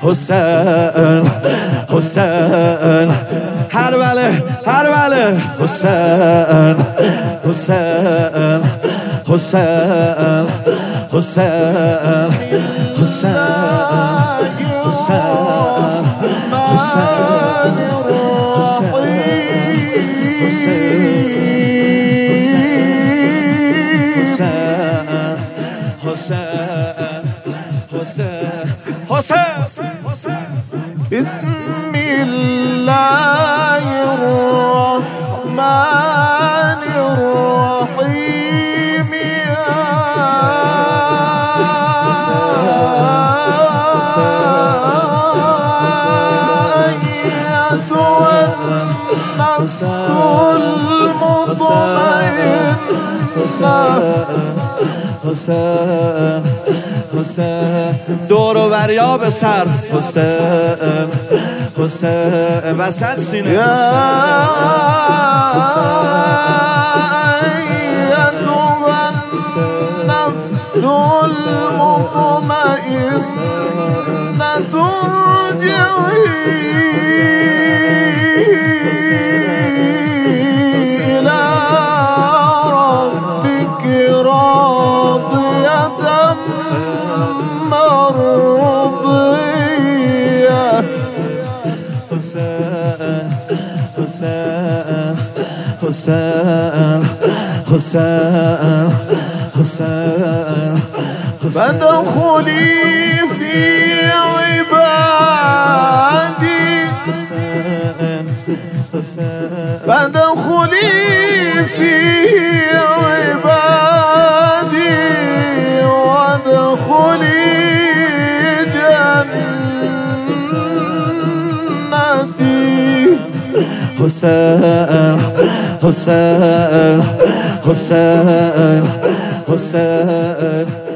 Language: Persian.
حسین حسین هر بله حسین حسین حسین حسین حسین بسم الله الرحمن الرحيم النفس المطمئنة حسین دور و بریا به سر حسین حسین وسط سینه النفس المطمئنة ارجعي إلى ربك راضية مرضية حسين حسين حسين حسين حسين فادخلي في عبادي فادخلي في عبادي وادخلي جنتي حسين حسين حسين حسين